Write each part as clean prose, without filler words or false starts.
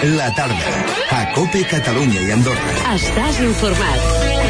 La tarda, a COPE Catalunya i Andorra. Estàs informat.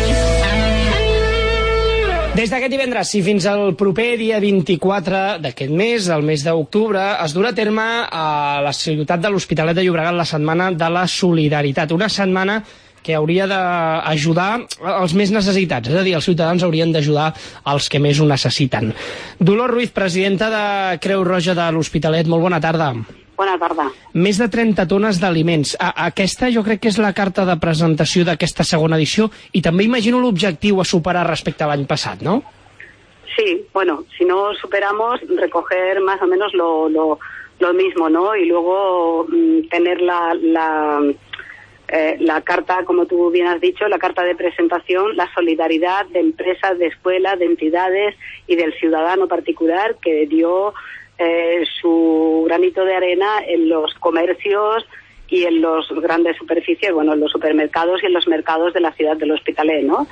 Des d'aquest divendres i fins al proper dia 24 d'aquest mes, del mes d'octubre, es durà a terme a la ciutat de l'Hospitalet de Llobregat la Setmana de la Solidaritat. Una setmana que hauria d'ajudar els més necessitats, és a dir, els ciutadans haurien d'ajudar els que més ho necessiten. Dolors Ruiz, presidenta de Creu Roja de l'Hospitalet, molt bona tarda. Bona tarda. Més de 30 tones d'aliments. Aquesta jo crec que és la carta de presentació d'aquesta segona edició i també imagino l'objectiu a superar respecte a l'any passat, ¿no? Sí, bueno, si no superamos, recoger más o menos lo mismo, ¿no? Y luego tener la carta, como tú bien has dicho, la carta de presentación, la solidaridad de empresas, de escuelas, de entidades y del ciudadano particular que dio su granito de arena en los comercios y en los grandes superficies, bueno, en los supermercados y en los mercados de la ciudad del Hospitalet, ¿no?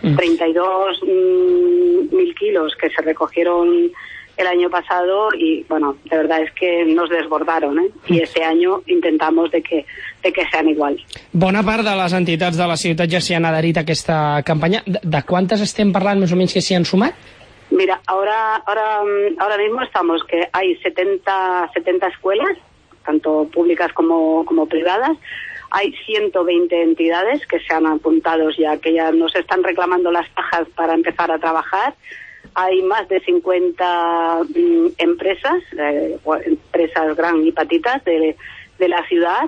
32.000 kilos que se recogieron el año pasado y, bueno, de verdad es que nos desbordaron, ¿eh? I este año intentamos de que sean igual. Bona part de les entitats de la ciutat ja s'hi han adherit a aquesta campanya. De quantes estem parlant, més o menys, que s'hi han sumat? Mira, ahora mismo estamos que hay 70 escuelas, tanto públicas como privadas. Hay 120 entidades que se han apuntado ya, que ya nos están reclamando las cajas para empezar a trabajar. Hay más de 50 empresas gran y patitas de la ciudad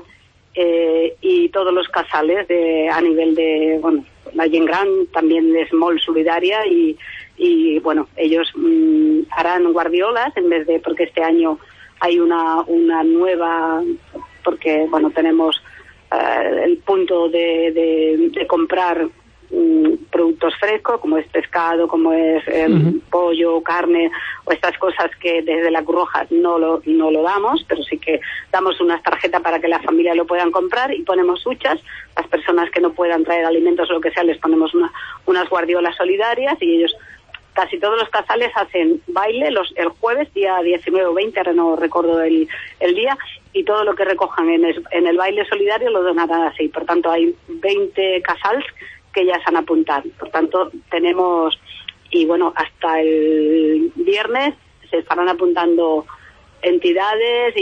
y todos los casales a nivel de, bueno, la gent gran también es molt solidaria y bueno, ellos harán guardiolas en vez de, porque este año hay una nueva, porque bueno, tenemos el punto de comprar productos frescos, como es pescado, como es pollo, carne, o estas cosas que desde la Cruz Roja no lo damos, pero sí que damos unas tarjetas para que la familia lo puedan comprar y ponemos huchas. Las personas que no puedan traer alimentos o lo que sea, les ponemos unas guardiolas solidarias y ellos, casi todos los casales hacen baile el jueves, día 19 o 20, ahora no recuerdo el día, y todo lo que recojan en el baile solidario lo donarán así. Por tanto, hay 20 casals que ya se han apuntado. Por tanto, tenemos, y bueno, hasta el viernes se estarán apuntando entidades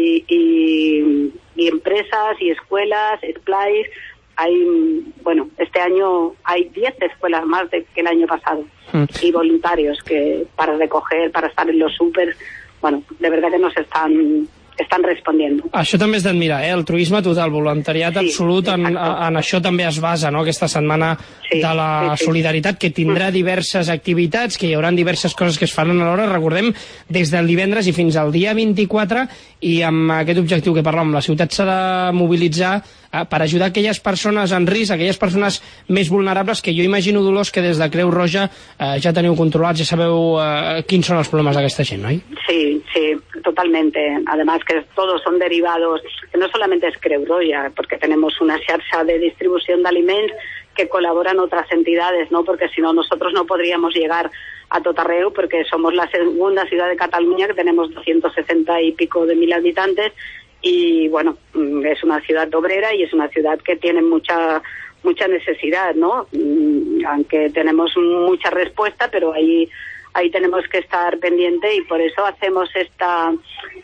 y empresas y escuelas, SPLAIS. Hay, bueno, este año hay 10 escuelas más que el año pasado y voluntarios que para recoger, para estar en los súper, bueno, de verdad que nos están respondiendo. Això també és d'admirar, el altruisme total, voluntariat absolut, en això també es basa, no?, aquesta setmana de la solidaritat, que tindrà diverses activitats, que hi haurà diverses coses que es faran alhora, recordem, des del divendres i fins al dia 24, i amb aquest objectiu que parlàvem, la ciutat s'ha de mobilitzar per ajudar aquelles persones en risc, aquelles persones més vulnerables, que jo imagino, Dolors, que des de Creu Roja ja teniu controlats, ja sabeu quins són els problemes d'aquesta gent, oi? Sí, totalmente. Además que todos son derivados, que no solamente es Creu Roja, porque tenemos una xarxa de distribución de alimentos que colaboran otras entidades, ¿no? Porque si no, nosotros no podríamos llegar a tot arreu, porque somos la segunda ciudad de Cataluña, que tenemos 260 y pico de mil habitantes, y bueno, es una ciudad obrera y es una ciudad que tiene mucha necesidad, ¿no? Aunque tenemos mucha respuesta, pero ahí tenemos que estar pendiente y por eso hacemos esta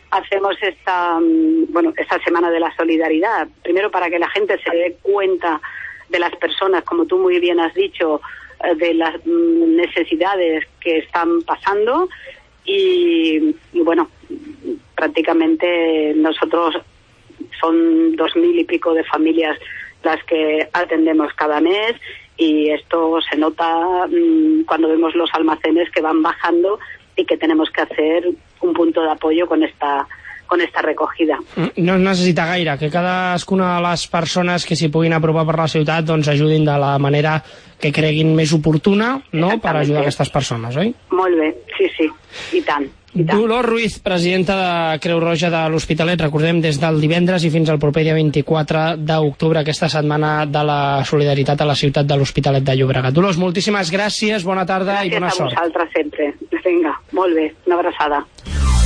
semana de la solidaridad. Primero, para que la gente se dé cuenta de las personas, como tú muy bien has dicho, de las necesidades que están pasando y bueno, prácticamente nosotros son 2.000 y pico de familias las que atendemos cada mes y esto se nota cuando vemos los almacenes que van bajando y que tenemos que hacer un punto de apoyo con esta recogida. No es necessita gaire, que cadascuna de les persones que s'hi puguin apropar per la ciutat doncs ajudin de la manera que creguin més oportuna, no?, per ajudar aquestes persones, oi? Molt bé, sí, i tant. Dolors Ruiz, presidenta de Creu Roja de l'Hospitalet, recordem, des del divendres i fins al proper dia 24 d'octubre, aquesta setmana de la solidaritat a la ciutat de l'Hospitalet de Llobregat. Dolors, moltíssimes gràcies, bona tarda i bona sort. Gràcies a vosaltres sempre. Vinga, molt bé, una abraçada.